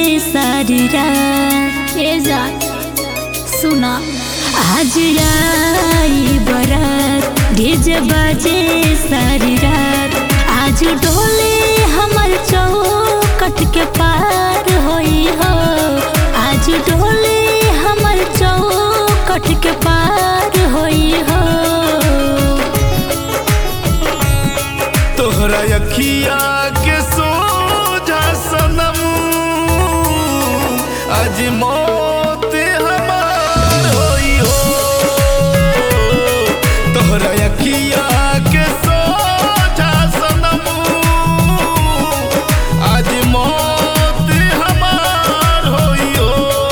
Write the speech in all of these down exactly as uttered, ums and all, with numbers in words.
सारी रात। ए जा सुना आज आई बरात, डीजे बाजे सारी रात। आज डोले हमर चौकट के पार होई हो, आज डोले हमर चौकट के पार होई हो। तोहरा अखिया के सोझा सनम आज मौत हमार होई हो। तोहरा अखिया के सोझा सनम आज मौत हमार होई हो।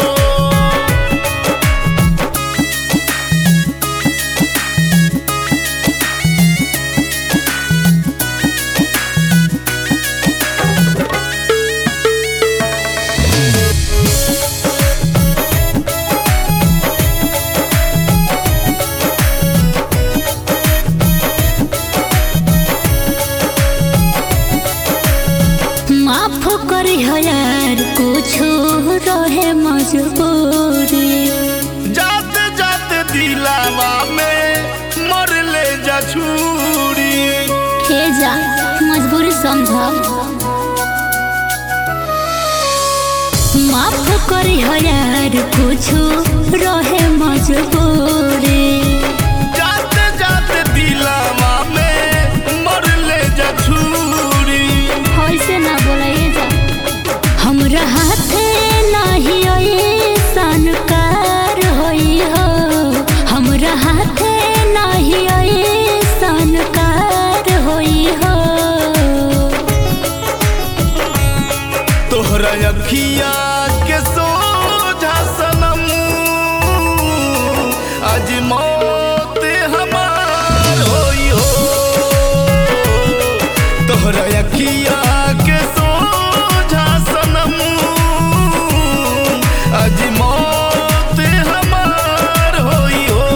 माफ करी हो यार कुछो रहे मजबूरी। जाते जाते दिलावा में मर ले जा छुरी। हे जा मजबूरी समझा, माफ करी हो यार कुछो रहे मजबूरी। जाते जाते दिलावा में मर ले जा छुरी। ऐसे ना बोलाइए जा, हमरा हाथे नाही ऐसन कार होई हो, हमरा हाथे नाही ऐसन कार होई हो। तोहरा अखिया के सोझा सनम आज मौत हमार होई हो। तोहरा अखिया के सोझा सनम आज मौत हमार होई हो।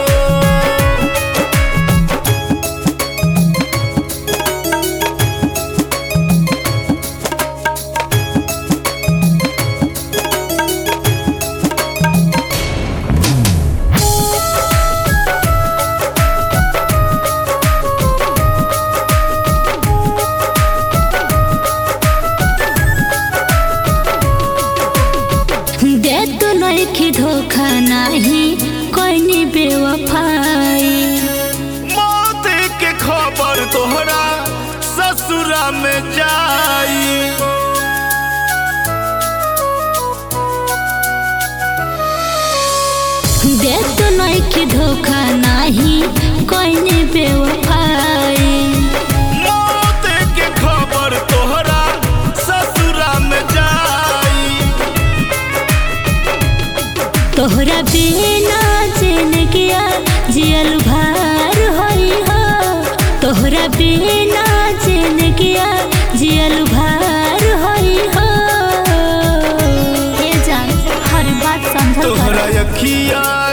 दे तो नइखी धोखा नाही कोई बेवफाई। मौत के खबर तोहरा ससुरा में जाई। दे तो नइखी धोखा नाही कोई बेवफाई। मौत के खबर तोहरा ससुरा में जाई। तोहरा बिना जिंदगी जियल भार होई हो, तोहरा बिना जिंदगी जियल भार होई हो। ये जान हर बात समझल कर। तोहरा अखिया